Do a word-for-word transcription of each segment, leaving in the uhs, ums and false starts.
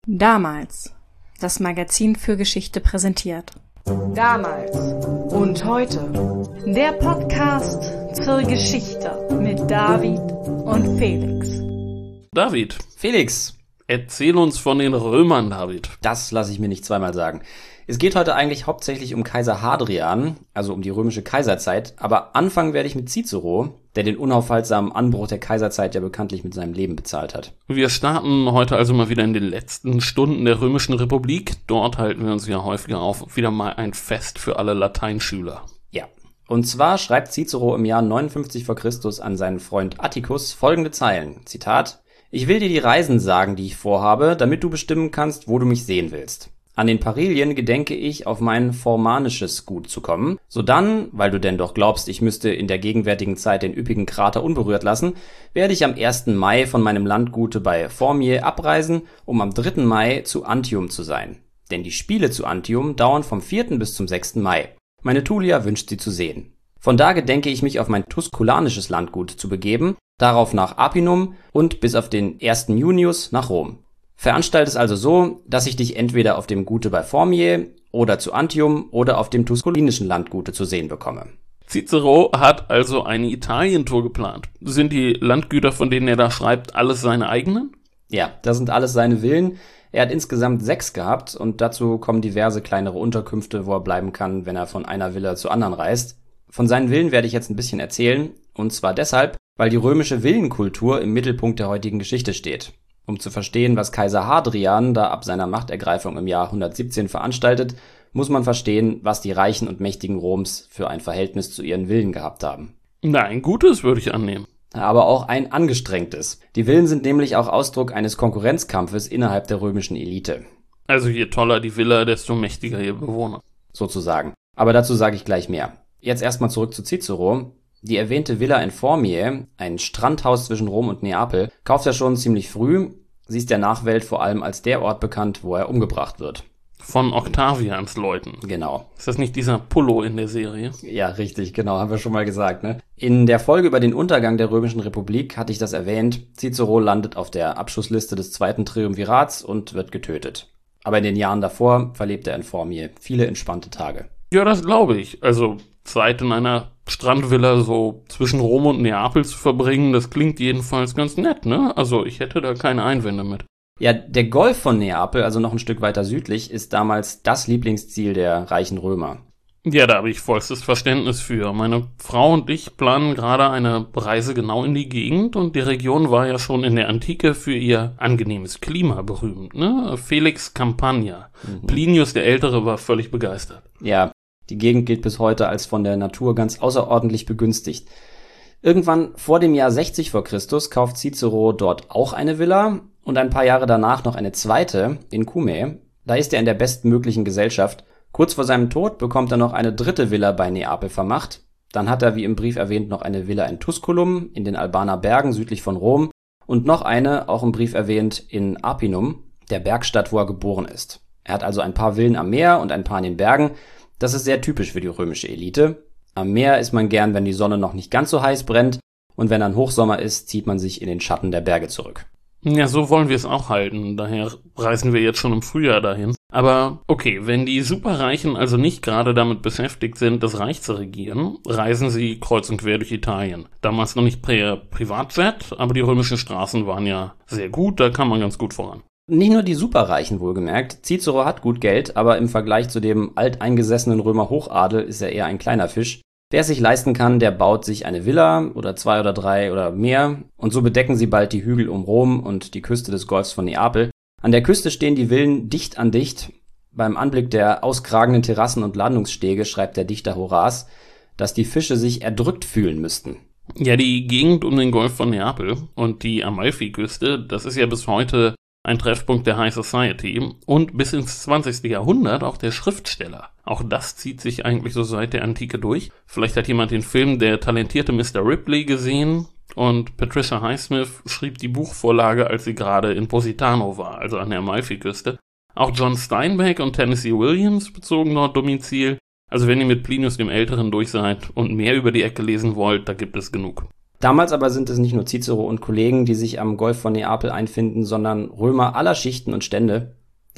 Damals. Das Magazin für Geschichte präsentiert. Damals und heute. Der Podcast zur Geschichte mit David und Felix. David. Felix. Erzähl uns von den Römern, David. Das lasse ich mir nicht zweimal sagen. Es geht heute eigentlich hauptsächlich um Kaiser Hadrian, also um die römische Kaiserzeit, aber anfangen werde ich mit Cicero, der den unaufhaltsamen Anbruch der Kaiserzeit ja bekanntlich mit seinem Leben bezahlt hat. Wir starten heute also mal wieder in den letzten Stunden der Römischen Republik. Dort halten wir uns ja häufiger auf. Wieder mal ein Fest für alle Lateinschüler. Ja, und zwar schreibt Cicero im Jahr neunundfünfzig vor Christus an seinen Freund Atticus folgende Zeilen, Zitat: Ich will dir die Reisen sagen, die ich vorhabe, damit du bestimmen kannst, wo du mich sehen willst. An den Parilien gedenke ich, auf mein formanisches Gut zu kommen. Sodann, weil du denn doch glaubst, ich müsste in der gegenwärtigen Zeit den üppigen Krater unberührt lassen, werde ich am ersten Mai von meinem Landgute bei Formiae abreisen, um am dritten Mai zu Antium zu sein. Denn die Spiele zu Antium dauern vom vierten bis zum sechsten Mai. Meine Tullia wünscht sie zu sehen. Von da gedenke ich mich auf mein tusculanisches Landgut zu begeben, darauf nach Apinum und bis auf den ersten Junius nach Rom. Veranstalt es also so, dass ich dich entweder auf dem Gute bei Formiae oder zu Antium oder auf dem tusculinischen Landgute zu sehen bekomme. Cicero hat also eine Italientour geplant. Sind die Landgüter, von denen er da schreibt, alles seine eigenen? Ja, das sind alles seine Villen. Er hat insgesamt sechs gehabt und dazu kommen diverse kleinere Unterkünfte, wo er bleiben kann, wenn er von einer Villa zur anderen reist. Von seinen Villen werde ich jetzt ein bisschen erzählen, und zwar deshalb, weil die römische Villenkultur im Mittelpunkt der heutigen Geschichte steht. Um zu verstehen, was Kaiser Hadrian da ab seiner Machtergreifung im Jahr hundertsiebzehn veranstaltet, muss man verstehen, was die Reichen und Mächtigen Roms für ein Verhältnis zu ihren Villen gehabt haben. Na, ein gutes, würde ich annehmen. Aber auch ein angestrengtes. Die Villen sind nämlich auch Ausdruck eines Konkurrenzkampfes innerhalb der römischen Elite. Also je toller die Villa, desto mächtiger ihr Bewohner. Sozusagen. Aber dazu sage ich gleich mehr. Jetzt erstmal zurück zu Cicero. Die erwähnte Villa in Formiae, ein Strandhaus zwischen Rom und Neapel, kauft er schon ziemlich früh. Sie ist der Nachwelt vor allem als der Ort bekannt, wo er umgebracht wird. Von Octavians Leuten. Genau. Ist das nicht dieser Pullo in der Serie? Ja, richtig, genau, haben wir schon mal gesagt, ne? In der Folge über den Untergang der Römischen Republik hatte ich das erwähnt. Cicero landet auf der Abschussliste des zweiten Triumvirats und wird getötet. Aber in den Jahren davor verlebt er in Formiae viele entspannte Tage. Ja, das glaube ich. Also Zeit in einer Strandvilla so zwischen Rom und Neapel zu verbringen, das klingt jedenfalls ganz nett, ne? Also ich hätte da keine Einwände mit. Ja, der Golf von Neapel, also noch ein Stück weiter südlich, ist damals das Lieblingsziel der reichen Römer. Ja, da habe ich vollstes Verständnis für. Meine Frau und ich planen gerade eine Reise genau in die Gegend und die Region war ja schon in der Antike für ihr angenehmes Klima berühmt, ne? Felix Campania. Mhm. Plinius der Ältere war völlig begeistert. Ja, die Gegend gilt bis heute als von der Natur ganz außerordentlich begünstigt. Irgendwann vor dem Jahr sechzig vor Christus kauft Cicero dort auch eine Villa und ein paar Jahre danach noch eine zweite in Cumae. Da ist er in der bestmöglichen Gesellschaft. Kurz vor seinem Tod bekommt er noch eine dritte Villa bei Neapel vermacht. Dann hat er, wie im Brief erwähnt, noch eine Villa in Tusculum, in den Albaner Bergen südlich von Rom und noch eine, auch im Brief erwähnt, in Apinum, der Bergstadt, wo er geboren ist. Er hat also ein paar Villen am Meer und ein paar in den Bergen. Das ist sehr typisch für die römische Elite. Am Meer ist man gern, wenn die Sonne noch nicht ganz so heiß brennt, und wenn dann Hochsommer ist, zieht man sich in den Schatten der Berge zurück. Ja, so wollen wir es auch halten, daher reisen wir jetzt schon im Frühjahr dahin. Aber okay, wenn die Superreichen also nicht gerade damit beschäftigt sind, das Reich zu regieren, reisen sie kreuz und quer durch Italien. Damals noch nicht per Privatjet, aber die römischen Straßen waren ja sehr gut, da kam man ganz gut voran. Nicht nur die Superreichen wohlgemerkt, Cicero hat gut Geld, aber im Vergleich zu dem alteingesessenen Römer Hochadel ist er eher ein kleiner Fisch. Wer es sich leisten kann, der baut sich eine Villa oder zwei oder drei oder mehr und so bedecken sie bald die Hügel um Rom und die Küste des Golfs von Neapel. An der Küste stehen die Villen dicht an dicht. Beim Anblick der auskragenden Terrassen und Landungsstege schreibt der Dichter Horaz, dass die Fische sich erdrückt fühlen müssten. Ja, die Gegend um den Golf von Neapel und die Amalfiküste, das ist ja bis heute ein Treffpunkt der High Society und bis ins zwanzigste Jahrhundert auch der Schriftsteller. Auch das zieht sich eigentlich so seit der Antike durch. Vielleicht hat jemand den Film Der talentierte Mister Ripley gesehen und Patricia Highsmith schrieb die Buchvorlage, als sie gerade in Positano war, also an der Amalfiküste. Auch John Steinbeck und Tennessee Williams bezogen dort Domizil. Also wenn ihr mit Plinius dem Älteren durch seid und mehr über die Ecke lesen wollt, da gibt es genug. Damals aber sind es nicht nur Cicero und Kollegen, die sich am Golf von Neapel einfinden, sondern Römer aller Schichten und Stände.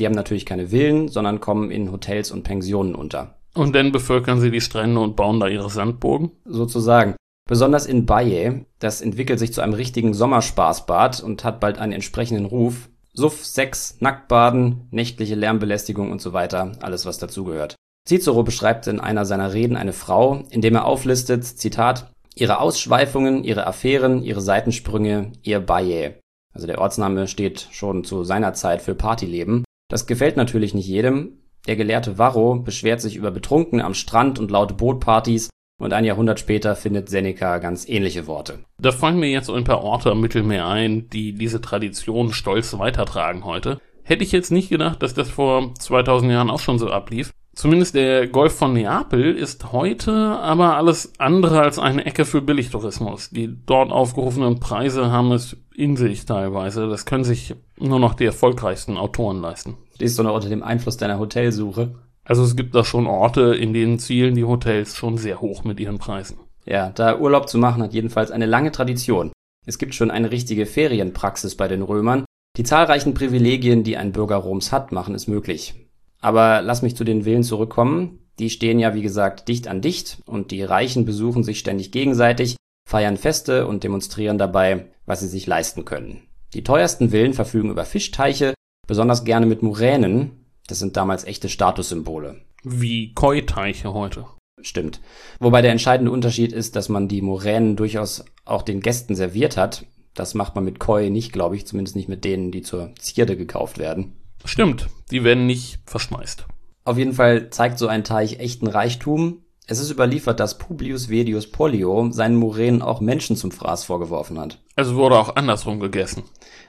Die haben natürlich keine Villen, sondern kommen in Hotels und Pensionen unter. Und dann bevölkern sie die Strände und bauen da ihre Sandburgen? Sozusagen. Besonders in Baye, das entwickelt sich zu einem richtigen Sommerspaßbad und hat bald einen entsprechenden Ruf. Suff, Sex, Nacktbaden, nächtliche Lärmbelästigung und so weiter, alles was dazugehört. Cicero beschreibt in einer seiner Reden eine Frau, indem er auflistet, Zitat, ihre Ausschweifungen, ihre Affären, ihre Seitensprünge, ihr Baye. Also der Ortsname steht schon zu seiner Zeit für Partyleben. Das gefällt natürlich nicht jedem. Der Gelehrte Varro beschwert sich über Betrunkene am Strand und laute Bootpartys und ein Jahrhundert später findet Seneca ganz ähnliche Worte. Da fallen mir jetzt ein paar Orte am Mittelmeer ein, die diese Tradition stolz weitertragen heute. Hätte ich jetzt nicht gedacht, dass das vor zweitausend Jahren auch schon so ablief. Zumindest der Golf von Neapel ist heute aber alles andere als eine Ecke für Billigtourismus. Die dort aufgerufenen Preise haben es in sich teilweise. Das können sich nur noch die erfolgreichsten Autoren leisten. Stehst du noch unter dem Einfluss deiner Hotelsuche? Also es gibt da schon Orte, in denen zielen die Hotels schon sehr hoch mit ihren Preisen. Ja, da Urlaub zu machen hat jedenfalls eine lange Tradition. Es gibt schon eine richtige Ferienpraxis bei den Römern. Die zahlreichen Privilegien, die ein Bürger Roms hat, machen es möglich. Aber lass mich zu den Villen zurückkommen. Die stehen ja, wie gesagt, dicht an dicht und die Reichen besuchen sich ständig gegenseitig, feiern Feste und demonstrieren dabei, was sie sich leisten können. Die teuersten Villen verfügen über Fischteiche, besonders gerne mit Muränen. Das sind damals echte Statussymbole. Wie Koi-Teiche heute. Stimmt. Wobei der entscheidende Unterschied ist, dass man die Muränen durchaus auch den Gästen serviert hat. Das macht man mit Koi nicht, glaube ich, zumindest nicht mit denen, die zur Zierde gekauft werden. Stimmt, die werden nicht verschmeißt. Auf jeden Fall zeigt so ein Teich echten Reichtum. Es ist überliefert, dass Publius Vedius Pollio seinen Muränen auch Menschen zum Fraß vorgeworfen hat. Also wurde auch andersrum gegessen.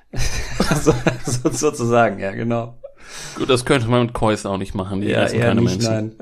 so, so, sozusagen, ja, genau. Gut, das könnte man mit Kois auch nicht machen, die ja, essen eher keine nicht, Menschen.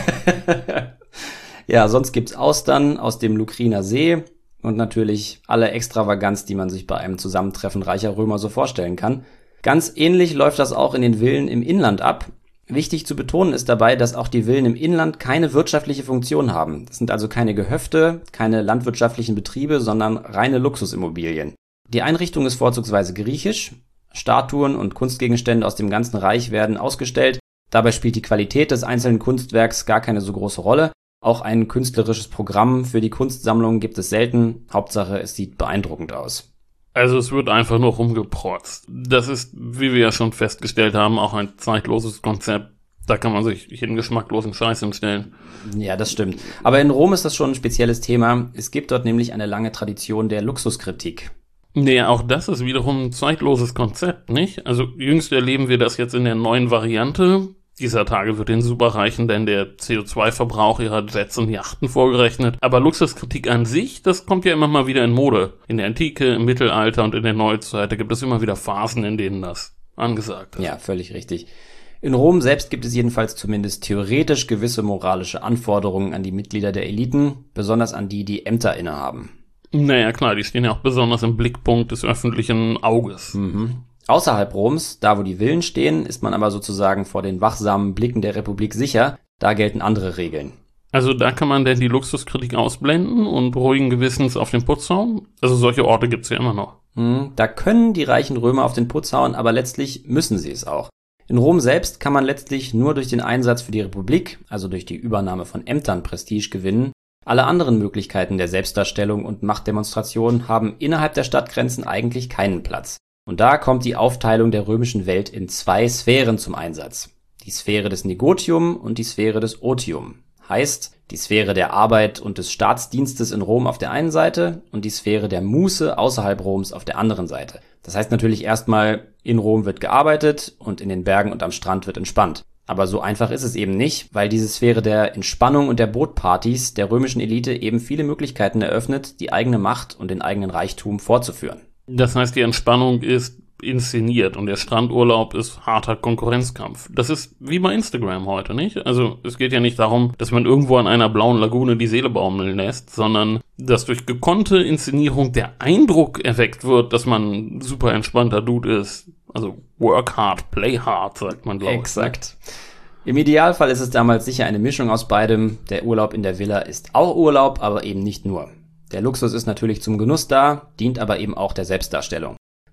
Nein. Ja, sonst gibt's Austern aus dem Lucriner See und natürlich alle Extravaganz, die man sich bei einem Zusammentreffen reicher Römer so vorstellen kann. Ganz ähnlich läuft das auch in den Villen im Inland ab. Wichtig zu betonen ist dabei, dass auch die Villen im Inland keine wirtschaftliche Funktion haben. Das sind also keine Gehöfte, keine landwirtschaftlichen Betriebe, sondern reine Luxusimmobilien. Die Einrichtung ist vorzugsweise griechisch. Statuen und Kunstgegenstände aus dem ganzen Reich werden ausgestellt. Dabei spielt die Qualität des einzelnen Kunstwerks gar keine so große Rolle. Auch ein künstlerisches Programm für die Kunstsammlung gibt es selten. Hauptsache, es sieht beeindruckend aus. Also es wird einfach nur rumgeprotzt. Das ist, wie wir ja schon festgestellt haben, auch ein zeitloses Konzept. Da kann man sich jeden geschmacklosen Scheiß hinstellen. Ja, das stimmt. Aber in Rom ist das schon ein spezielles Thema. Es gibt dort nämlich eine lange Tradition der Luxuskritik. Nee, auch das ist wiederum ein zeitloses Konzept, nicht? Also jüngst erleben wir das jetzt in der neuen Variante. Dieser Tage wird den Superreichen denn der C O zwei Verbrauch ihrer Jets und Yachten vorgerechnet. Aber Luxuskritik an sich, das kommt ja immer mal wieder in Mode. In der Antike, im Mittelalter und in der Neuzeit, da gibt es immer wieder Phasen, in denen das angesagt ist. Ja, völlig richtig. In Rom selbst gibt es jedenfalls zumindest theoretisch gewisse moralische Anforderungen an die Mitglieder der Eliten, besonders an die, die Ämter innehaben. Naja, klar, die stehen ja auch besonders im Blickpunkt des öffentlichen Auges. Mhm. Außerhalb Roms, da wo die Villen stehen, ist man aber sozusagen vor den wachsamen Blicken der Republik sicher. Da gelten andere Regeln. Also da kann man denn die Luxuskritik ausblenden und ruhigen Gewissens auf den Putz hauen? Also solche Orte gibt's ja immer noch. Mhm. Da können die reichen Römer auf den Putz hauen, aber letztlich müssen sie es auch. In Rom selbst kann man letztlich nur durch den Einsatz für die Republik, also durch die Übernahme von Ämtern, Prestige gewinnen. Alle anderen Möglichkeiten der Selbstdarstellung und Machtdemonstration haben innerhalb der Stadtgrenzen eigentlich keinen Platz. Und da kommt die Aufteilung der römischen Welt in zwei Sphären zum Einsatz. Die Sphäre des Negotium und die Sphäre des Otium. Heißt, die Sphäre der Arbeit und des Staatsdienstes in Rom auf der einen Seite und die Sphäre der Muße außerhalb Roms auf der anderen Seite. Das heißt natürlich erstmal, in Rom wird gearbeitet und in den Bergen und am Strand wird entspannt. Aber so einfach ist es eben nicht, weil diese Sphäre der Entspannung und der Bootpartys der römischen Elite eben viele Möglichkeiten eröffnet, die eigene Macht und den eigenen Reichtum fortzuführen. Das heißt, die Entspannung ist inszeniert und der Strandurlaub ist harter Konkurrenzkampf. Das ist wie bei Instagram heute, nicht? Also es geht ja nicht darum, dass man irgendwo an einer blauen Lagune die Seele baumeln lässt, sondern dass durch gekonnte Inszenierung der Eindruck erweckt wird, dass man ein super entspannter Dude ist. Also work hard, play hard, sagt man, glaube ich. Exakt. Im Idealfall ist es damals sicher eine Mischung aus beidem. Der Urlaub in der Villa ist auch Urlaub, aber eben nicht nur. Der Luxus ist natürlich zum Genuss da, dient aber eben auch der Selbstdarstellung.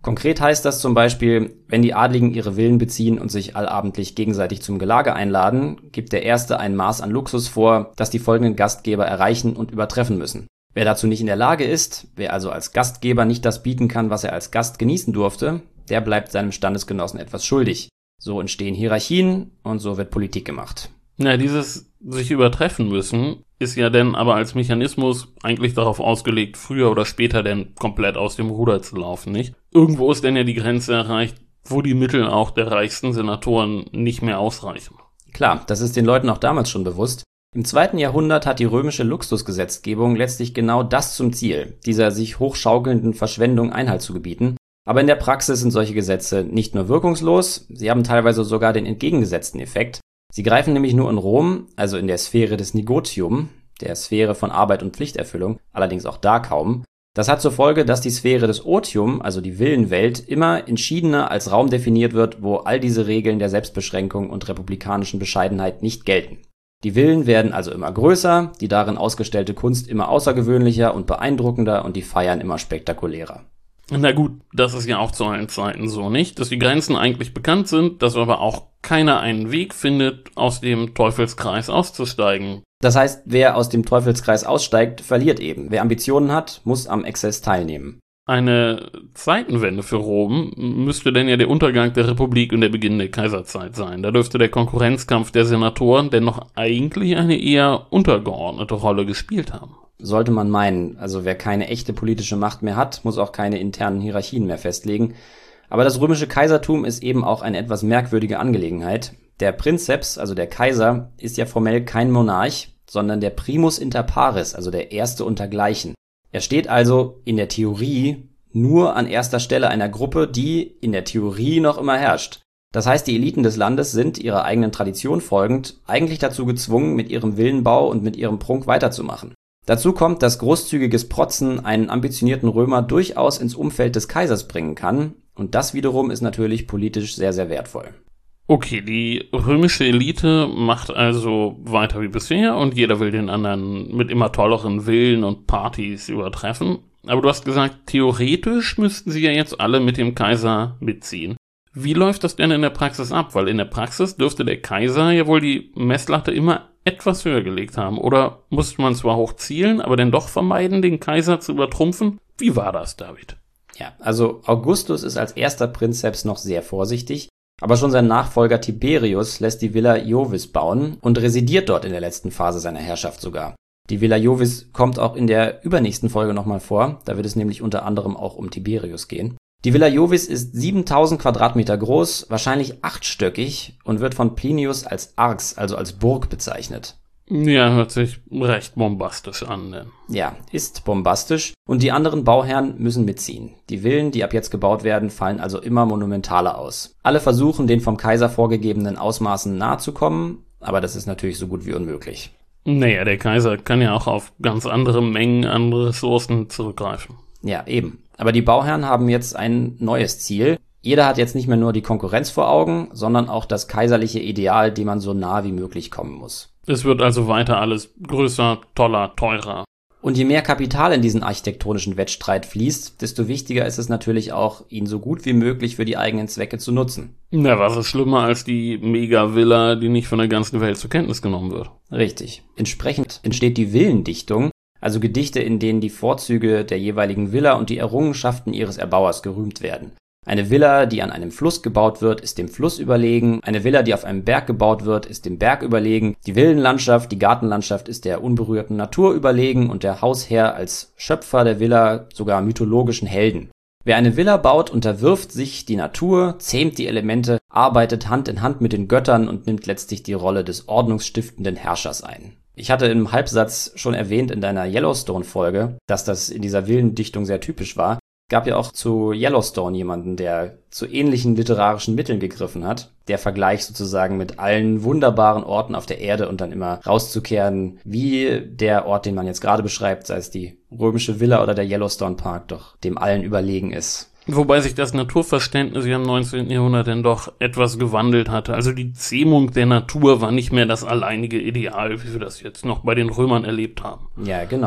Konkret heißt das zum Beispiel, wenn die Adligen ihre Villen beziehen und sich allabendlich gegenseitig zum Gelage einladen, gibt der Erste ein Maß an Luxus vor, das die folgenden Gastgeber erreichen und übertreffen müssen. Wer dazu nicht in der Lage ist, wer also als Gastgeber nicht das bieten kann, was er als Gast genießen durfte, der bleibt seinem Standesgenossen etwas schuldig. So entstehen Hierarchien und so wird Politik gemacht. Ja, dieses sich übertreffen müssen ist ja denn aber als Mechanismus eigentlich darauf ausgelegt, früher oder später denn komplett aus dem Ruder zu laufen, nicht? Irgendwo ist denn ja die Grenze erreicht, wo die Mittel auch der reichsten Senatoren nicht mehr ausreichen. Klar, das ist den Leuten auch damals schon bewusst. Im zweiten Jahrhundert hat die römische Luxusgesetzgebung letztlich genau das zum Ziel, dieser sich hochschaukelnden Verschwendung Einhalt zu gebieten. Aber in der Praxis sind solche Gesetze nicht nur wirkungslos, sie haben teilweise sogar den entgegengesetzten Effekt. Sie greifen nämlich nur in Rom, also in der Sphäre des Negotium, der Sphäre von Arbeit und Pflichterfüllung, allerdings auch da kaum. Das hat zur Folge, dass die Sphäre des Otium, also die Villenwelt, immer entschiedener als Raum definiert wird, wo all diese Regeln der Selbstbeschränkung und republikanischen Bescheidenheit nicht gelten. Die Villen werden also immer größer, die darin ausgestellte Kunst immer außergewöhnlicher und beeindruckender und die Feiern immer spektakulärer. Na gut, das ist ja auch zu allen Zeiten so, nicht? Dass die Grenzen eigentlich bekannt sind, dass aber auch keiner einen Weg findet, aus dem Teufelskreis auszusteigen. Das heißt, wer aus dem Teufelskreis aussteigt, verliert eben. Wer Ambitionen hat, muss am Exzess teilnehmen. Eine Zeitenwende für Rom müsste denn ja der Untergang der Republik und der Beginn der Kaiserzeit sein. Da dürfte der Konkurrenzkampf der Senatoren denn noch eigentlich eine eher untergeordnete Rolle gespielt haben. Sollte man meinen, also wer keine echte politische Macht mehr hat, muss auch keine internen Hierarchien mehr festlegen. Aber das römische Kaisertum ist eben auch eine etwas merkwürdige Angelegenheit. Der Princeps, also der Kaiser, ist ja formell kein Monarch, sondern der Primus inter pares, also der Erste untergleichen. Er steht also in der Theorie nur an erster Stelle einer Gruppe, die in der Theorie noch immer herrscht. Das heißt, die Eliten des Landes sind, ihrer eigenen Tradition folgend, eigentlich dazu gezwungen, mit ihrem Villenbau und mit ihrem Prunk weiterzumachen. Dazu kommt, dass großzügiges Protzen einen ambitionierten Römer durchaus ins Umfeld des Kaisers bringen kann, und das wiederum ist natürlich politisch sehr, sehr wertvoll. Okay, die römische Elite macht also weiter wie bisher und jeder will den anderen mit immer tolleren Villen und Partys übertreffen. Aber du hast gesagt, theoretisch müssten sie ja jetzt alle mit dem Kaiser mitziehen. Wie läuft das denn in der Praxis ab? Weil in der Praxis dürfte der Kaiser ja wohl die Messlatte immer etwas höher gelegt haben. Oder musste man zwar hoch zielen, aber dann doch vermeiden, den Kaiser zu übertrumpfen? Wie war das, David? Ja, also Augustus ist als erster Prinzeps noch sehr vorsichtig, aber schon sein Nachfolger Tiberius lässt die Villa Iovis bauen und residiert dort in der letzten Phase seiner Herrschaft sogar. Die Villa Iovis kommt auch in der übernächsten Folge nochmal vor, da wird es nämlich unter anderem auch um Tiberius gehen. Die Villa Iovis ist siebentausend Quadratmeter groß, wahrscheinlich achtstöckig und wird von Plinius als Arx, also als Burg bezeichnet. Ja, hört sich recht bombastisch an, denn. Ja, ist bombastisch und die anderen Bauherren müssen mitziehen. Die Villen, die ab jetzt gebaut werden, fallen also immer monumentaler aus. Alle versuchen, den vom Kaiser vorgegebenen Ausmaßen nahe zu kommen, aber das ist natürlich so gut wie unmöglich. Naja, der Kaiser kann ja auch auf ganz andere Mengen an Ressourcen zurückgreifen. Ja, eben. Aber die Bauherren haben jetzt ein neues Ziel. Jeder hat jetzt nicht mehr nur die Konkurrenz vor Augen, sondern auch das kaiserliche Ideal, dem man so nah wie möglich kommen muss. Es wird also weiter alles größer, toller, teurer. Und je mehr Kapital in diesen architektonischen Wettstreit fließt, desto wichtiger ist es natürlich auch, ihn so gut wie möglich für die eigenen Zwecke zu nutzen. Na, was ist schlimmer als die Mega-Villa, die nicht von der ganzen Welt zur Kenntnis genommen wird? Richtig. Entsprechend entsteht die Villendichtung, also Gedichte, in denen die Vorzüge der jeweiligen Villa und die Errungenschaften ihres Erbauers gerühmt werden. Eine Villa, die an einem Fluss gebaut wird, ist dem Fluss überlegen. Eine Villa, die auf einem Berg gebaut wird, ist dem Berg überlegen. Die Villenlandschaft, die Gartenlandschaft ist der unberührten Natur überlegen und der Hausherr als Schöpfer der Villa sogar mythologischen Helden. Wer eine Villa baut, unterwirft sich die Natur, zähmt die Elemente, arbeitet Hand in Hand mit den Göttern und nimmt letztlich die Rolle des ordnungsstiftenden Herrschers ein. Ich hatte im Halbsatz schon erwähnt in deiner Yellowstone-Folge, dass das in dieser Villendichtung sehr typisch war. Gab ja auch zu Yellowstone jemanden, der zu ähnlichen literarischen Mitteln gegriffen hat. Der Vergleich sozusagen mit allen wunderbaren Orten auf der Erde und dann immer rauszukehren, wie der Ort, den man jetzt gerade beschreibt, sei es die römische Villa oder der Yellowstone Park, doch dem allen überlegen ist. Wobei sich das Naturverständnis ja im neunzehnten Jahrhundert dann doch etwas gewandelt hatte. Also die Zähmung der Natur war nicht mehr das alleinige Ideal, wie wir das jetzt noch bei den Römern erlebt haben. Ja, genau.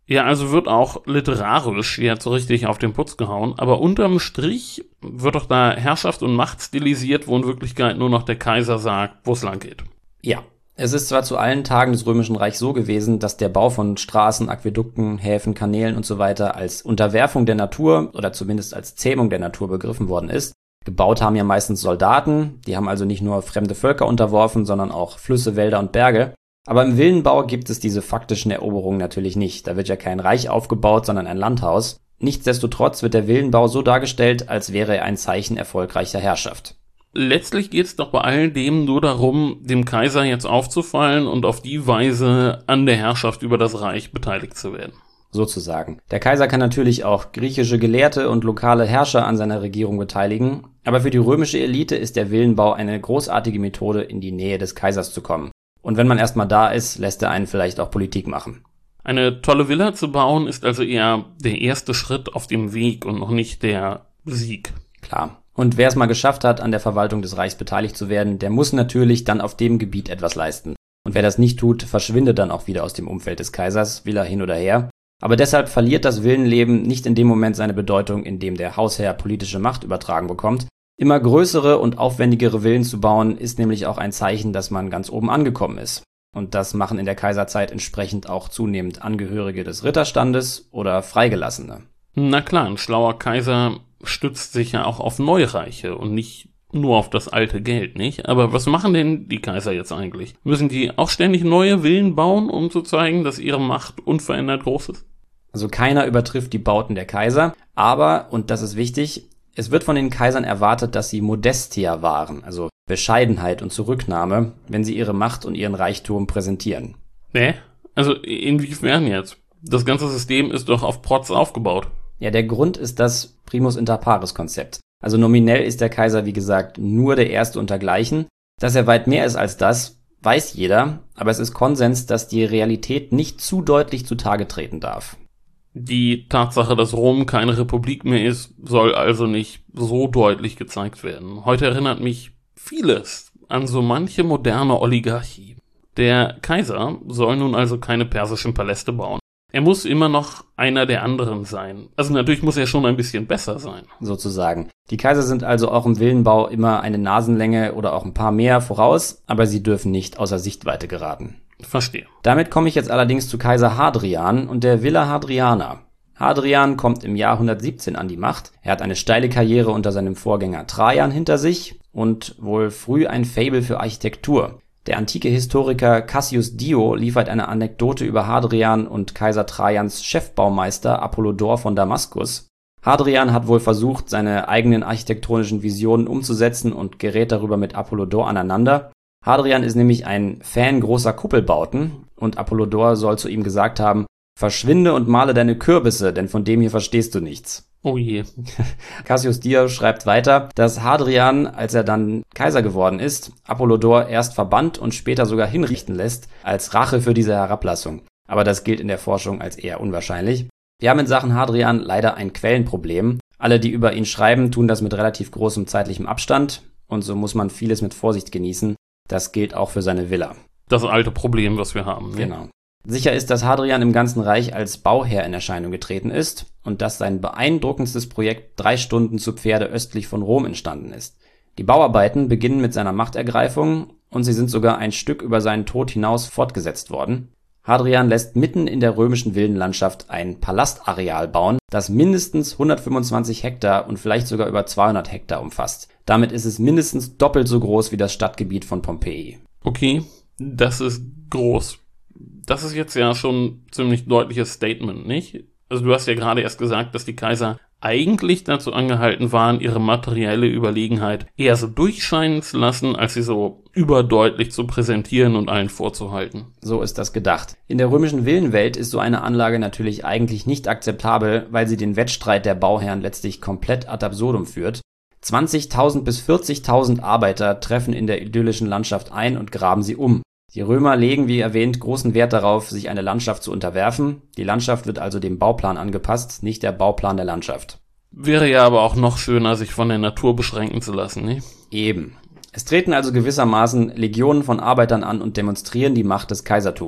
Ja, also wird auch literarisch jetzt so richtig auf den Putz gehauen, aber unterm Strich wird doch da Herrschaft und Macht stilisiert, wo in Wirklichkeit nur noch der Kaiser sagt, wo es lang geht. Ja, es ist zwar zu allen Tagen des Römischen Reichs so gewesen, dass der Bau von Straßen, Aquädukten, Häfen, Kanälen und so weiter als Unterwerfung der Natur oder zumindest als Zähmung der Natur begriffen worden ist. Gebaut haben ja meistens Soldaten, die haben also nicht nur fremde Völker unterworfen, sondern auch Flüsse, Wälder und Berge. Aber im Villenbau gibt es diese faktischen Eroberungen natürlich nicht. Da wird ja kein Reich aufgebaut, sondern ein Landhaus. Nichtsdestotrotz wird der Villenbau so dargestellt, als wäre er ein Zeichen erfolgreicher Herrschaft. Letztlich geht es doch bei all dem nur darum, dem Kaiser jetzt aufzufallen und auf die Weise an der Herrschaft über das Reich beteiligt zu werden. Sozusagen. Der Kaiser kann natürlich auch griechische Gelehrte und lokale Herrscher an seiner Regierung beteiligen, aber für die römische Elite ist der Villenbau eine großartige Methode, in die Nähe des Kaisers zu kommen. Und wenn man erstmal da ist, lässt er einen vielleicht auch Politik machen. Eine tolle Villa zu bauen ist also eher der erste Schritt auf dem Weg und noch nicht der Sieg. Klar. Und wer es mal geschafft hat, an der Verwaltung des Reichs beteiligt zu werden, der muss natürlich dann auf dem Gebiet etwas leisten. Und wer das nicht tut, verschwindet dann auch wieder aus dem Umfeld des Kaisers, will er hin oder her. Aber deshalb verliert das Villenleben nicht in dem Moment seine Bedeutung, in dem der Hausherr politische Macht übertragen bekommt. Immer größere und aufwendigere Villen zu bauen, ist nämlich auch ein Zeichen, dass man ganz oben angekommen ist. Und das machen in der Kaiserzeit entsprechend auch zunehmend Angehörige des Ritterstandes oder Freigelassene. Na klar, ein schlauer Kaiser stützt sich ja auch auf Neureiche und nicht nur auf das alte Geld, nicht? Aber was machen denn die Kaiser jetzt eigentlich? Müssen die auch ständig neue Villen bauen, um zu zeigen, dass ihre Macht unverändert groß ist? Also keiner übertrifft die Bauten der Kaiser, aber, und das ist wichtig, es wird von den Kaisern erwartet, dass sie Modestia wahren, also Bescheidenheit und Zurücknahme, wenn sie ihre Macht und ihren Reichtum präsentieren. Ne? Also inwiefern jetzt? Das ganze System ist doch auf Protz aufgebaut. Ja, der Grund ist das Primus inter pares Konzept. Also nominell ist der Kaiser, wie gesagt, nur der Erste untergleichen. Dass er weit mehr ist als das, weiß jeder, aber es ist Konsens, dass die Realität nicht zu deutlich zutage treten darf. Die Tatsache, dass Rom keine Republik mehr ist, soll also nicht so deutlich gezeigt werden. Heute erinnert mich vieles an so manche moderne Oligarchie. Der Kaiser soll nun also keine persischen Paläste bauen. Er muss immer noch einer der anderen sein. Also natürlich muss er schon ein bisschen besser sein. Sozusagen. Die Kaiser sind also auch im Villenbau immer eine Nasenlänge oder auch ein paar mehr voraus, aber sie dürfen nicht außer Sichtweite geraten. Verstehe. Damit komme ich jetzt allerdings zu Kaiser Hadrian und der Villa Hadriana. Hadrian kommt im Jahr hundertsiebzehn an die Macht. Er hat eine steile Karriere unter seinem Vorgänger Trajan hinter sich und wohl früh ein Faible für Architektur. Der antike Historiker Cassius Dio liefert eine Anekdote über Hadrian und Kaiser Trajans Chefbaumeister Apollodor von Damaskus. Hadrian hat wohl versucht, seine eigenen architektonischen Visionen umzusetzen und gerät darüber mit Apollodor aneinander. Hadrian ist nämlich ein Fan großer Kuppelbauten und Apollodor soll zu ihm gesagt haben: Verschwinde und male deine Kürbisse, denn von dem hier verstehst du nichts. Oh je. Cassius Dio schreibt weiter, dass Hadrian, als er dann Kaiser geworden ist, Apollodor erst verbannt und später sogar hinrichten lässt, als Rache für diese Herablassung. Aber das gilt in der Forschung als eher unwahrscheinlich. Wir haben in Sachen Hadrian leider ein Quellenproblem. Alle, die über ihn schreiben, tun das mit relativ großem zeitlichem Abstand und so muss man vieles mit Vorsicht genießen. Das gilt auch für seine Villa. Das alte Problem, was wir haben. Ne? Genau. Sicher ist, dass Hadrian im ganzen Reich als Bauherr in Erscheinung getreten ist und dass sein beeindruckendstes Projekt drei Stunden zu Pferde östlich von Rom entstanden ist. Die Bauarbeiten beginnen mit seiner Machtergreifung und sie sind sogar ein Stück über seinen Tod hinaus fortgesetzt worden. Hadrian lässt mitten in der römischen Villenlandschaft ein Palastareal bauen, das mindestens hundertfünfundzwanzig Hektar und vielleicht sogar über zweihundert Hektar umfasst. Damit ist es mindestens doppelt so groß wie das Stadtgebiet von Pompeji. Okay, das ist groß. Das ist jetzt ja schon ein ziemlich deutliches Statement, nicht? Also du hast ja gerade erst gesagt, dass die Kaiser eigentlich dazu angehalten waren, ihre materielle Überlegenheit eher so durchscheinen zu lassen, als sie so überdeutlich zu präsentieren und allen vorzuhalten. So ist das gedacht. In der römischen Villenwelt ist so eine Anlage natürlich eigentlich nicht akzeptabel, weil sie den Wettstreit der Bauherren letztlich komplett ad absurdum führt. zwanzigtausend bis vierzigtausend Arbeiter treffen in der idyllischen Landschaft ein und graben sie um. Die Römer legen, wie erwähnt, großen Wert darauf, sich eine Landschaft zu unterwerfen. Die Landschaft wird also dem Bauplan angepasst, nicht der Bauplan der Landschaft. Wäre ja aber auch noch schöner, sich von der Natur beschränken zu lassen, nicht? Eben. Es treten also gewissermaßen Legionen von Arbeitern an und demonstrieren die Macht des Kaisertums.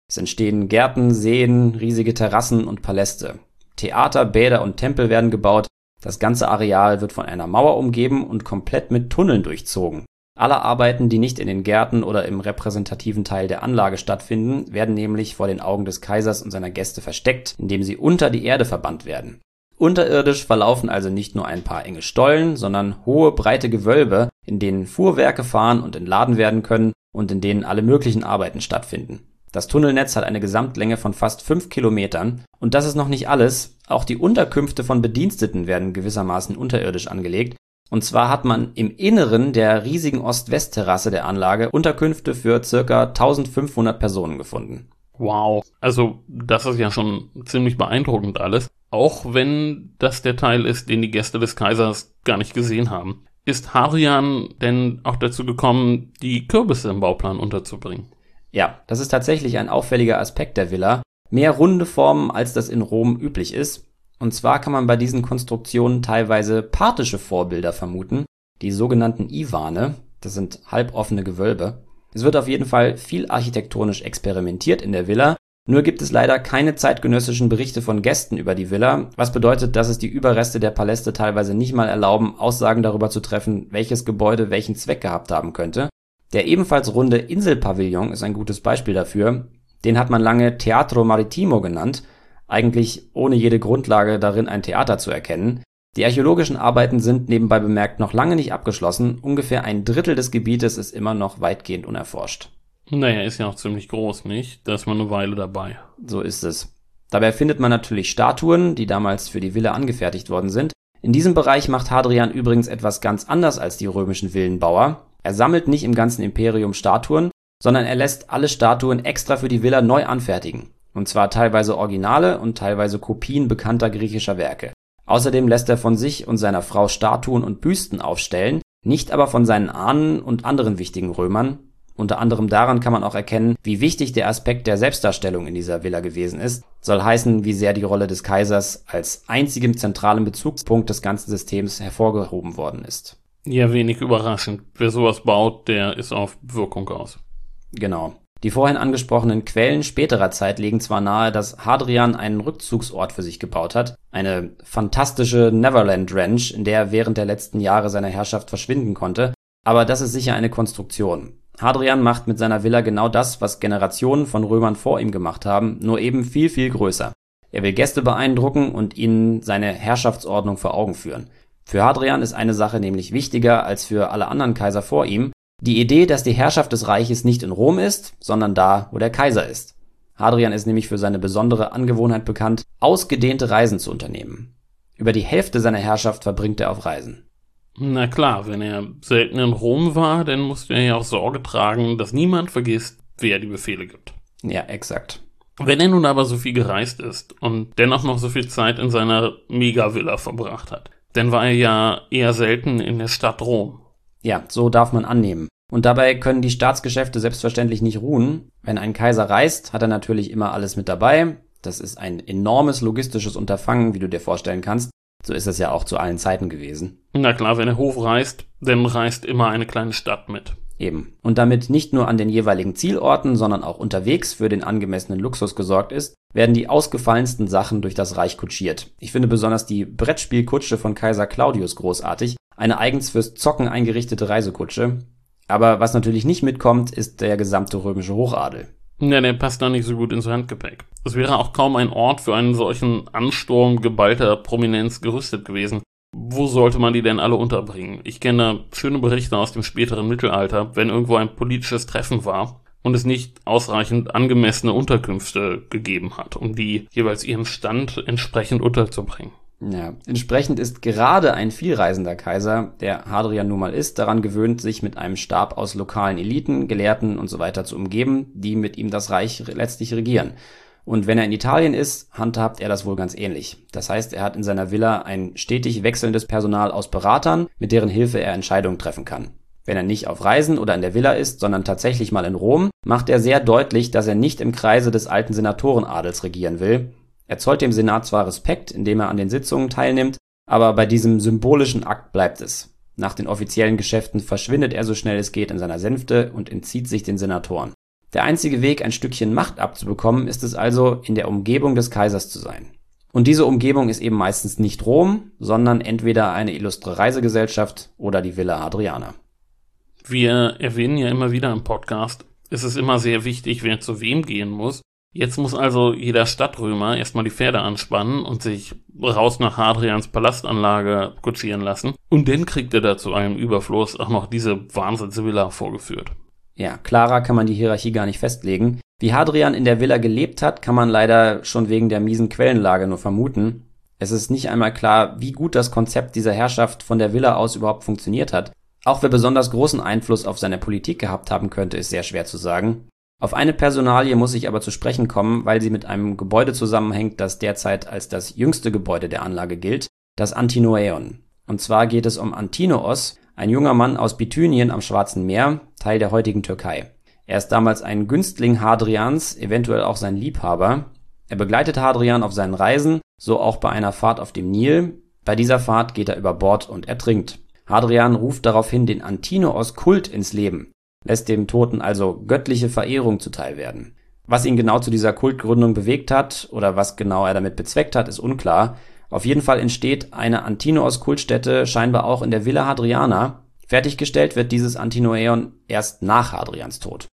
Es entstehen Gärten, Seen, riesige Terrassen und Paläste. Theater, Bäder und Tempel werden gebaut. Das ganze Areal wird von einer Mauer umgeben und komplett mit Tunneln durchzogen. Alle Arbeiten, die nicht in den Gärten oder im repräsentativen Teil der Anlage stattfinden, werden nämlich vor den Augen des Kaisers und seiner Gäste versteckt, indem sie unter die Erde verbannt werden. Unterirdisch verlaufen also nicht nur ein paar enge Stollen, sondern hohe, breite Gewölbe, in denen Fuhrwerke fahren und entladen werden können und in denen alle möglichen Arbeiten stattfinden. Das Tunnelnetz hat eine Gesamtlänge von fast fünf Kilometern. Und das ist noch nicht alles. Auch die Unterkünfte von Bediensteten werden gewissermaßen unterirdisch angelegt. Und zwar hat man im Inneren der riesigen Ost-West-Terrasse der Anlage Unterkünfte für ca. eintausendfünfhundert Personen gefunden. Wow, also das ist ja schon ziemlich beeindruckend alles. Auch wenn das der Teil ist, den die Gäste des Kaisers gar nicht gesehen haben. Ist Hadrian denn auch dazu gekommen, die Kürbisse im Bauplan unterzubringen? Ja, das ist tatsächlich ein auffälliger Aspekt der Villa. Mehr runde Formen, als das in Rom üblich ist. Und zwar kann man bei diesen Konstruktionen teilweise parthische Vorbilder vermuten, die sogenannten Ivane, das sind halboffene Gewölbe. Es wird auf jeden Fall viel architektonisch experimentiert in der Villa, nur gibt es leider keine zeitgenössischen Berichte von Gästen über die Villa, was bedeutet, dass es die Überreste der Paläste teilweise nicht mal erlauben, Aussagen darüber zu treffen, welches Gebäude welchen Zweck gehabt haben könnte. Der ebenfalls runde Inselpavillon ist ein gutes Beispiel dafür. Den hat man lange Teatro Marittimo genannt, eigentlich ohne jede Grundlage darin ein Theater zu erkennen. Die archäologischen Arbeiten sind nebenbei bemerkt noch lange nicht abgeschlossen, ungefähr ein Drittel des Gebietes ist immer noch weitgehend unerforscht. Naja, ist ja auch ziemlich groß, nicht? Da ist man eine Weile dabei. So ist es. Dabei findet man natürlich Statuen, die damals für die Villa angefertigt worden sind. In diesem Bereich macht Hadrian übrigens etwas ganz anders als die römischen Villenbauer. Er sammelt nicht im ganzen Imperium Statuen, sondern er lässt alle Statuen extra für die Villa neu anfertigen. Und zwar teilweise Originale und teilweise Kopien bekannter griechischer Werke. Außerdem lässt er von sich und seiner Frau Statuen und Büsten aufstellen, nicht aber von seinen Ahnen und anderen wichtigen Römern. Unter anderem daran kann man auch erkennen, wie wichtig der Aspekt der Selbstdarstellung in dieser Villa gewesen ist. Soll heißen, wie sehr die Rolle des Kaisers als einzigem zentralen Bezugspunkt des ganzen Systems hervorgehoben worden ist. Ja, wenig überraschend. Wer sowas baut, der ist auf Wirkung aus. Genau. Die vorhin angesprochenen Quellen späterer Zeit legen zwar nahe, dass Hadrian einen Rückzugsort für sich gebaut hat, eine fantastische Neverland Ranch, in der er während der letzten Jahre seiner Herrschaft verschwinden konnte, aber das ist sicher eine Konstruktion. Hadrian macht mit seiner Villa genau das, was Generationen von Römern vor ihm gemacht haben, nur eben viel, viel größer. Er will Gäste beeindrucken und ihnen seine Herrschaftsordnung vor Augen führen. Für Hadrian ist eine Sache nämlich wichtiger als für alle anderen Kaiser vor ihm: die Idee, dass die Herrschaft des Reiches nicht in Rom ist, sondern da, wo der Kaiser ist. Hadrian ist nämlich für seine besondere Angewohnheit bekannt, ausgedehnte Reisen zu unternehmen. Über die Hälfte seiner Herrschaft verbringt er auf Reisen. Na klar, wenn er selten in Rom war, dann musste er ja auch Sorge tragen, dass niemand vergisst, wer die Befehle gibt. Ja, exakt. Wenn er nun aber so viel gereist ist und dennoch noch so viel Zeit in seiner Mega-Villa verbracht hat, dann war er ja eher selten in der Stadt Rom. Ja, so darf man annehmen. Und dabei können die Staatsgeschäfte selbstverständlich nicht ruhen. Wenn ein Kaiser reist, hat er natürlich immer alles mit dabei. Das ist ein enormes logistisches Unterfangen, wie du dir vorstellen kannst. So ist es ja auch zu allen Zeiten gewesen. Na klar, wenn der Hof reist, dann reist immer eine kleine Stadt mit. Eben. Und damit nicht nur an den jeweiligen Zielorten, sondern auch unterwegs für den angemessenen Luxus gesorgt ist, werden die ausgefallensten Sachen durch das Reich kutschiert. Ich finde besonders die Brettspielkutsche von Kaiser Claudius großartig, eine eigens fürs Zocken eingerichtete Reisekutsche. Aber was natürlich nicht mitkommt, ist der gesamte römische Hochadel. Ja, der passt da nicht so gut ins Handgepäck. Es wäre auch kaum ein Ort für einen solchen Ansturm geballter Prominenz gerüstet gewesen. Wo sollte man die denn alle unterbringen? Ich kenne da schöne Berichte aus dem späteren Mittelalter, wenn irgendwo ein politisches Treffen war und es nicht ausreichend angemessene Unterkünfte gegeben hat, um die jeweils ihrem Stand entsprechend unterzubringen. Ja, entsprechend ist gerade ein vielreisender Kaiser, der Hadrian nun mal ist, daran gewöhnt, sich mit einem Stab aus lokalen Eliten, Gelehrten und so weiter zu umgeben, die mit ihm das Reich letztlich regieren. Und wenn er in Italien ist, handhabt er das wohl ganz ähnlich. Das heißt, er hat in seiner Villa ein stetig wechselndes Personal aus Beratern, mit deren Hilfe er Entscheidungen treffen kann. Wenn er nicht auf Reisen oder in der Villa ist, sondern tatsächlich mal in Rom, macht er sehr deutlich, dass er nicht im Kreise des alten Senatorenadels regieren will. Er zollt dem Senat zwar Respekt, indem er an den Sitzungen teilnimmt, aber bei diesem symbolischen Akt bleibt es. Nach den offiziellen Geschäften verschwindet er so schnell es geht in seiner Sänfte und entzieht sich den Senatoren. Der einzige Weg, ein Stückchen Macht abzubekommen, ist es also, in der Umgebung des Kaisers zu sein. Und diese Umgebung ist eben meistens nicht Rom, sondern entweder eine illustre Reisegesellschaft oder die Villa Hadriana. Wir erwähnen ja immer wieder im Podcast, es ist immer sehr wichtig, wer zu wem gehen muss. Jetzt muss also jeder Stadtrömer erstmal die Pferde anspannen und sich raus nach Hadrians Palastanlage kutschieren lassen. Und dann kriegt er da zu einem Überfluss auch noch diese Wahnsinnsvilla vorgeführt. Ja, klarer kann man die Hierarchie gar nicht festlegen. Wie Hadrian in der Villa gelebt hat, kann man leider schon wegen der miesen Quellenlage nur vermuten. Es ist nicht einmal klar, wie gut das Konzept dieser Herrschaft von der Villa aus überhaupt funktioniert hat. Auch wer besonders großen Einfluss auf seine Politik gehabt haben könnte, ist sehr schwer zu sagen. Auf eine Personalie muss ich aber zu sprechen kommen, weil sie mit einem Gebäude zusammenhängt, das derzeit als das jüngste Gebäude der Anlage gilt, das Antinoäon. Und zwar geht es um Antinoos, ein junger Mann aus Bithynien am Schwarzen Meer, Teil der heutigen Türkei. Er ist damals ein Günstling Hadrians, eventuell auch sein Liebhaber. Er begleitet Hadrian auf seinen Reisen, so auch bei einer Fahrt auf dem Nil. Bei dieser Fahrt geht er über Bord und ertrinkt. Hadrian ruft daraufhin den Antinoos-Kult ins Leben, lässt dem Toten also göttliche Verehrung zuteil werden. Was ihn genau zu dieser Kultgründung bewegt hat oder was genau er damit bezweckt hat, ist unklar. Auf jeden Fall entsteht eine Antinoos-Kultstätte scheinbar auch in der Villa Hadriana. Fertiggestellt wird dieses Antinoäon erst nach Hadrians Tod.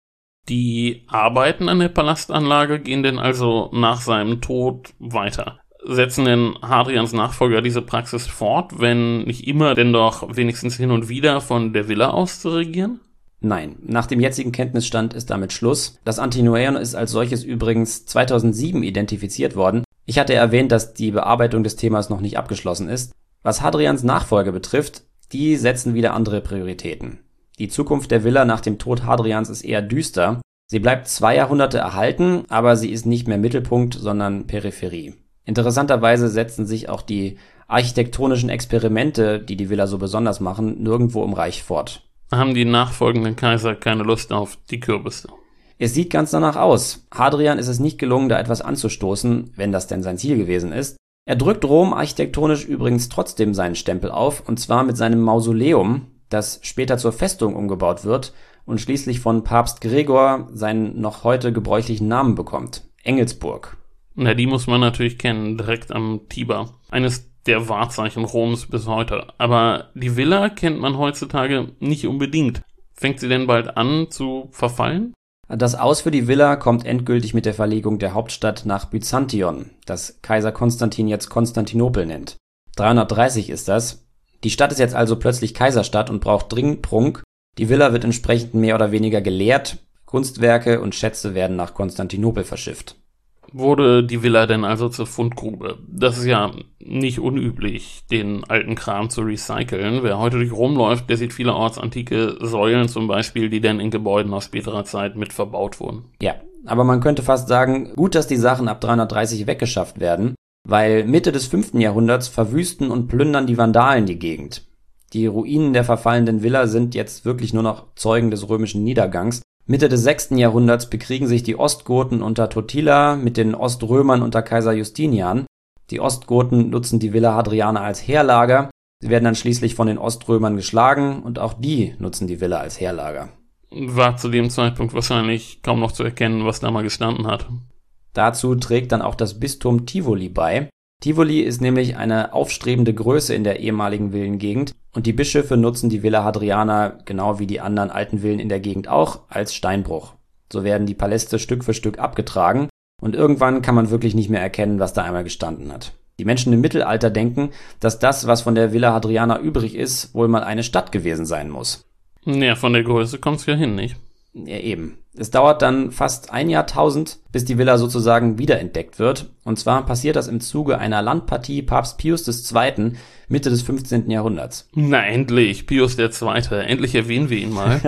Die Arbeiten an der Palastanlage gehen denn also nach seinem Tod weiter. Setzen denn Hadrians Nachfolger diese Praxis fort, wenn nicht immer, denn doch wenigstens hin und wieder von der Villa aus zu regieren? Nein, nach dem jetzigen Kenntnisstand ist damit Schluss. Das Antinoäon ist als solches übrigens zweitausendsieben identifiziert worden. Ich hatte erwähnt, dass die Bearbeitung des Themas noch nicht abgeschlossen ist. Was Hadrians Nachfolge betrifft, die setzen wieder andere Prioritäten. Die Zukunft der Villa nach dem Tod Hadrians ist eher düster. Sie bleibt zwei Jahrhunderte erhalten, aber sie ist nicht mehr Mittelpunkt, sondern Peripherie. Interessanterweise setzen sich auch die architektonischen Experimente, die die Villa so besonders machen, nirgendwo im Reich fort. Haben die nachfolgenden Kaiser keine Lust auf die Kürbisse? Es sieht ganz danach aus. Hadrian ist es nicht gelungen, da etwas anzustoßen, wenn das denn sein Ziel gewesen ist. Er drückt Rom architektonisch übrigens trotzdem seinen Stempel auf, und zwar mit seinem Mausoleum, das später zur Festung umgebaut wird und schließlich von Papst Gregor seinen noch heute gebräuchlichen Namen bekommt: Engelsburg. Na, die muss man natürlich kennen, direkt am Tiber. Eines der Wahrzeichen Roms bis heute. Aber die Villa kennt man heutzutage nicht unbedingt. Fängt sie denn bald an zu verfallen? Das Aus für die Villa kommt endgültig mit der Verlegung der Hauptstadt nach Byzantion, das Kaiser Konstantin jetzt Konstantinopel nennt. dreihundertdreißig ist das. Die Stadt ist jetzt also plötzlich Kaiserstadt und braucht dringend Prunk. Die Villa wird entsprechend mehr oder weniger geleert. Kunstwerke und Schätze werden nach Konstantinopel verschifft. Wurde die Villa denn also zur Fundgrube? Das ist ja nicht unüblich, den alten Kram zu recyceln. Wer heute durch Rom läuft, der sieht vielerorts antike Säulen zum Beispiel, die dann in Gebäuden aus späterer Zeit mit verbaut wurden. Ja, aber man könnte fast sagen, gut, dass die Sachen ab dreihundertdreißig weggeschafft werden, weil Mitte des fünften Jahrhunderts verwüsten und plündern die Vandalen die Gegend. Die Ruinen der verfallenden Villa sind jetzt wirklich nur noch Zeugen des römischen Niedergangs. Mitte des sechsten Jahrhunderts bekriegen sich die Ostgoten unter Totila mit den Oströmern unter Kaiser Justinian. Die Ostgoten nutzen die Villa Hadriana als Heerlager. Sie werden dann schließlich von den Oströmern geschlagen und auch die nutzen die Villa als Heerlager. War zu dem Zeitpunkt wahrscheinlich kaum noch zu erkennen, was da mal gestanden hat. Dazu trägt dann auch das Bistum Tivoli bei. Tivoli ist nämlich eine aufstrebende Größe in der ehemaligen Villengegend und die Bischöfe nutzen die Villa Hadriana, genau wie die anderen alten Villen in der Gegend auch, als Steinbruch. So werden die Paläste Stück für Stück abgetragen und irgendwann kann man wirklich nicht mehr erkennen, was da einmal gestanden hat. Die Menschen im Mittelalter denken, dass das, was von der Villa Hadriana übrig ist, wohl mal eine Stadt gewesen sein muss. Ja, von der Größe kommt's ja hin, nicht? Ja, eben. Es dauert dann fast ein Jahrtausend, bis die Villa sozusagen wiederentdeckt wird. Und zwar passiert das im Zuge einer Landpartie Papst Pius der Zweite. Mitte des fünfzehnten Jahrhunderts. Na endlich, Pius der Zweite. Endlich erwähnen wir ihn mal.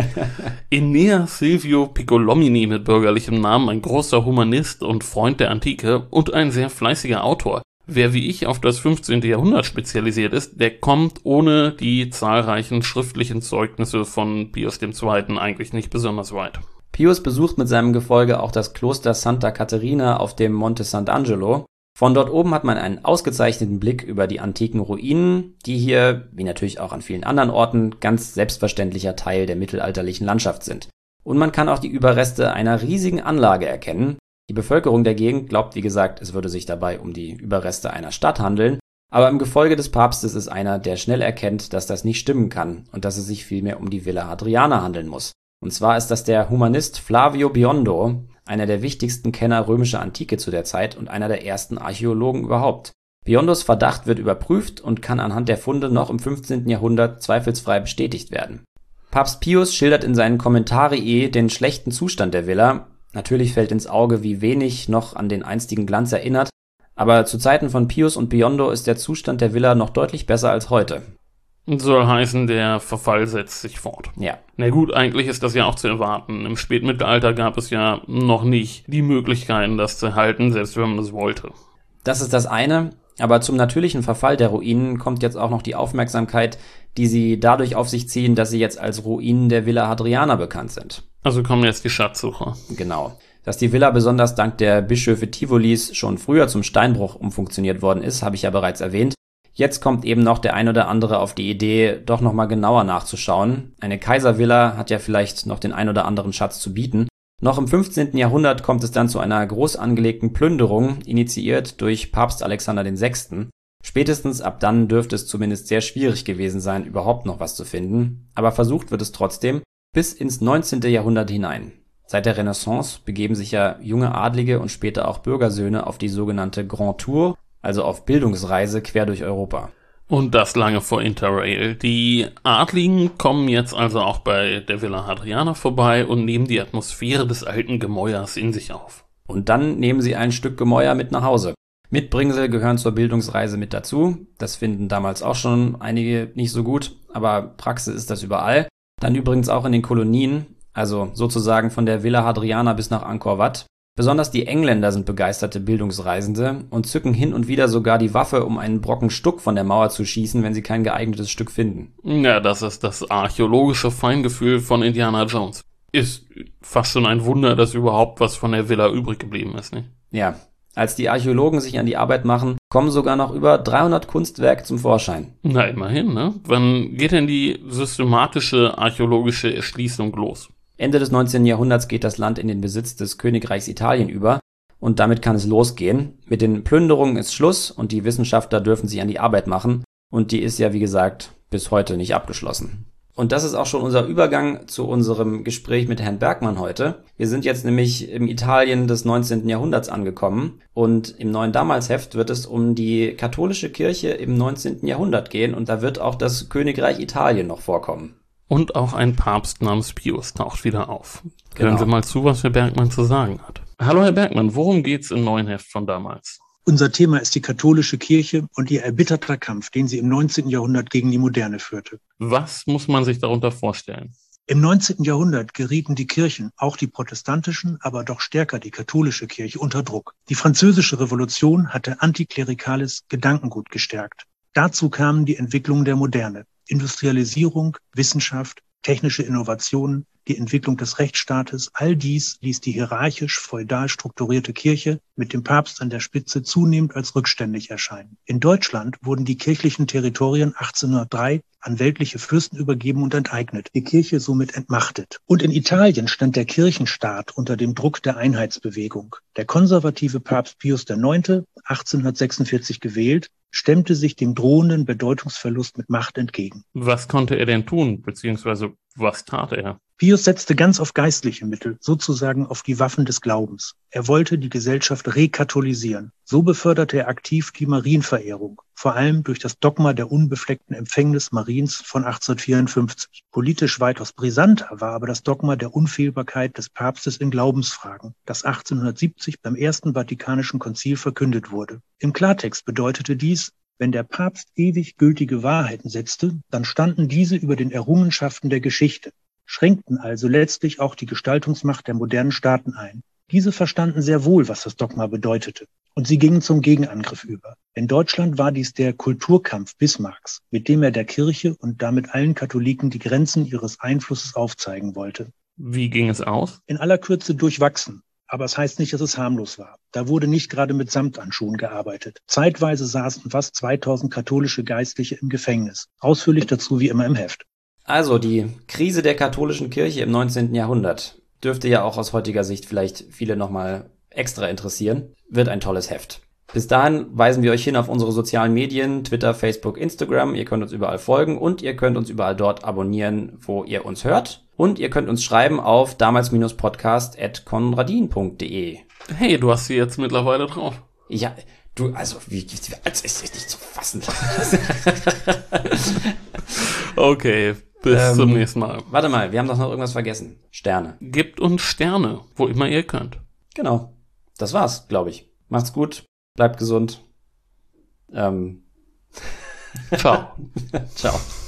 Enea Silvio Piccolomini mit bürgerlichem Namen, ein großer Humanist und Freund der Antike und ein sehr fleißiger Autor. Wer wie ich auf das fünfzehnte Jahrhundert spezialisiert ist, der kommt ohne die zahlreichen schriftlichen Zeugnisse von Pius der Zweite eigentlich nicht besonders weit. Pius besucht mit seinem Gefolge auch das Kloster Santa Caterina auf dem Monte Sant'Angelo. Von dort oben hat man einen ausgezeichneten Blick über die antiken Ruinen, die hier, wie natürlich auch an vielen anderen Orten, ganz selbstverständlicher Teil der mittelalterlichen Landschaft sind. Und man kann auch die Überreste einer riesigen Anlage erkennen. Die Bevölkerung der Gegend glaubt, wie gesagt, es würde sich dabei um die Überreste einer Stadt handeln. Aber im Gefolge des Papstes ist einer, der schnell erkennt, dass das nicht stimmen kann und dass es sich vielmehr um die Villa Hadriana handeln muss. Und zwar ist das der Humanist Flavio Biondo, einer der wichtigsten Kenner römischer Antike zu der Zeit und einer der ersten Archäologen überhaupt. Biondos Verdacht wird überprüft und kann anhand der Funde noch im fünfzehnten Jahrhundert zweifelsfrei bestätigt werden. Papst Pius schildert in seinen Commentarii den schlechten Zustand der Villa. Natürlich fällt ins Auge, wie wenig noch an den einstigen Glanz erinnert, aber zu Zeiten von Pius und Biondo ist der Zustand der Villa noch deutlich besser als heute. Soll heißen, der Verfall setzt sich fort. Ja. Na gut, eigentlich ist das ja auch zu erwarten. Im Spätmittelalter gab es ja noch nicht die Möglichkeiten, das zu halten, selbst wenn man es wollte. Das ist das eine, aber zum natürlichen Verfall der Ruinen kommt jetzt auch noch die Aufmerksamkeit, die sie dadurch auf sich ziehen, dass sie jetzt als Ruinen der Villa Hadriana bekannt sind. Also kommen jetzt die Schatzsucher. Genau. Dass die Villa besonders dank der Bischöfe Tivolis schon früher zum Steinbruch umfunktioniert worden ist, habe ich ja bereits erwähnt. Jetzt kommt eben noch der ein oder andere auf die Idee, doch nochmal genauer nachzuschauen. Eine Kaiservilla hat ja vielleicht noch den ein oder anderen Schatz zu bieten. Noch im fünfzehnten Jahrhundert kommt es dann zu einer groß angelegten Plünderung, initiiert durch Papst Alexander der Sechste. Spätestens ab dann dürfte es zumindest sehr schwierig gewesen sein, überhaupt noch was zu finden. Aber versucht wird es trotzdem bis ins neunzehnte Jahrhundert hinein. Seit der Renaissance begeben sich ja junge Adlige und später auch Bürgersöhne auf die sogenannte Grand Tour, also auf Bildungsreise quer durch Europa. Und das lange vor Interrail. Die Adligen kommen jetzt also auch bei der Villa Hadriana vorbei und nehmen die Atmosphäre des alten Gemäuers in sich auf. Und dann nehmen sie ein Stück Gemäuer mit nach Hause. Mitbringsel gehören zur Bildungsreise mit dazu. Das finden damals auch schon einige nicht so gut, aber Praxis ist das überall. Dann übrigens auch in den Kolonien, also sozusagen von der Villa Hadriana bis nach Angkor Wat. Besonders die Engländer sind begeisterte Bildungsreisende und zücken hin und wieder sogar die Waffe, um einen Brocken Stuck von der Mauer zu schießen, wenn sie kein geeignetes Stück finden. Ja, das ist das archäologische Feingefühl von Indiana Jones. Ist fast schon ein Wunder, dass überhaupt was von der Villa übrig geblieben ist, nicht? Ja, als die Archäologen sich an die Arbeit machen, kommen sogar noch über dreihundert Kunstwerke zum Vorschein. Na, immerhin, ne? Wann geht denn die systematische archäologische Erschließung los? Ende des neunzehnten Jahrhunderts geht das Land in den Besitz des Königreichs Italien über und damit kann es losgehen. Mit den Plünderungen ist Schluss und die Wissenschaftler dürfen sich an die Arbeit machen und die ist ja, wie gesagt, bis heute nicht abgeschlossen. Und das ist auch schon unser Übergang zu unserem Gespräch mit Herrn Bergmann heute. Wir sind jetzt nämlich im Italien des neunzehnten Jahrhunderts angekommen und im neuen Damalsheft wird es um die katholische Kirche im neunzehnten Jahrhundert gehen und da wird auch das Königreich Italien noch vorkommen. Und auch ein Papst namens Pius taucht wieder auf. Genau. Hören wir mal zu, was Herr Bergmann zu sagen hat. Hallo Herr Bergmann, worum geht's im neuen Heft von damals? Unser Thema ist die katholische Kirche und ihr erbitterter Kampf, den sie im neunzehnten Jahrhundert gegen die Moderne führte. Was muss man sich darunter vorstellen? Im neunzehnten Jahrhundert gerieten die Kirchen, auch die protestantischen, aber doch stärker die katholische Kirche, unter Druck. Die Französische Revolution hatte antiklerikales Gedankengut gestärkt. Dazu kamen die Entwicklungen der Moderne. Industrialisierung, Wissenschaft, technische Innovationen, die Entwicklung des Rechtsstaates, all dies ließ die hierarchisch-feudal strukturierte Kirche mit dem Papst an der Spitze zunehmend als rückständig erscheinen. In Deutschland wurden die kirchlichen Territorien achtzehnhundertdrei an weltliche Fürsten übergeben und enteignet, die Kirche somit entmachtet. Und in Italien stand der Kirchenstaat unter dem Druck der Einheitsbewegung. Der konservative Papst Pius der Neunte, achtzehnhundertsechsundvierzig gewählt, stemmte sich dem drohenden Bedeutungsverlust mit Macht entgegen. Was konnte er denn tun, beziehungsweise was tat er? Pius setzte ganz auf geistliche Mittel, sozusagen auf die Waffen des Glaubens. Er wollte die Gesellschaft rekatholisieren. So beförderte er aktiv die Marienverehrung, vor allem durch das Dogma der unbefleckten Empfängnis Mariens von achtzehnhundertvierundfünfzig. Politisch weitaus brisanter war aber das Dogma der Unfehlbarkeit des Papstes in Glaubensfragen, das achtzehnhundertsiebzig beim Ersten Vatikanischen Konzil verkündet wurde. Im Klartext bedeutete dies: Wenn der Papst ewig gültige Wahrheiten setzte, dann standen diese über den Errungenschaften der Geschichte, schränkten also letztlich auch die Gestaltungsmacht der modernen Staaten ein. Diese verstanden sehr wohl, was das Dogma bedeutete, und sie gingen zum Gegenangriff über. In Deutschland war dies der Kulturkampf Bismarcks, mit dem er der Kirche und damit allen Katholiken die Grenzen ihres Einflusses aufzeigen wollte. Wie ging es aus? In aller Kürze durchwachsen. Aber es heißt nicht, dass es harmlos war. Da wurde nicht gerade mit Samthandschuhen gearbeitet. Zeitweise saßen fast zweitausend katholische Geistliche im Gefängnis. Ausführlich dazu wie immer im Heft. Also, die Krise der katholischen Kirche im neunzehnten Jahrhundert dürfte ja auch aus heutiger Sicht vielleicht viele nochmal extra interessieren. Wird ein tolles Heft. Bis dahin weisen wir euch hin auf unsere sozialen Medien, Twitter, Facebook, Instagram. Ihr könnt uns überall folgen und ihr könnt uns überall dort abonnieren, wo ihr uns hört. Und ihr könnt uns schreiben auf damals-podcast at konradin punkt de. Hey, du hast sie jetzt mittlerweile drauf. Ja, du, also, wie, als ist es nicht zu fassen. Okay, bis Ähm, zum nächsten Mal. Warte mal, wir haben doch noch irgendwas vergessen. Sterne. Gebt uns Sterne, wo immer ihr könnt. Genau. Das war's, glaube ich. Macht's gut, bleibt gesund. Ähm. Ciao. Ciao.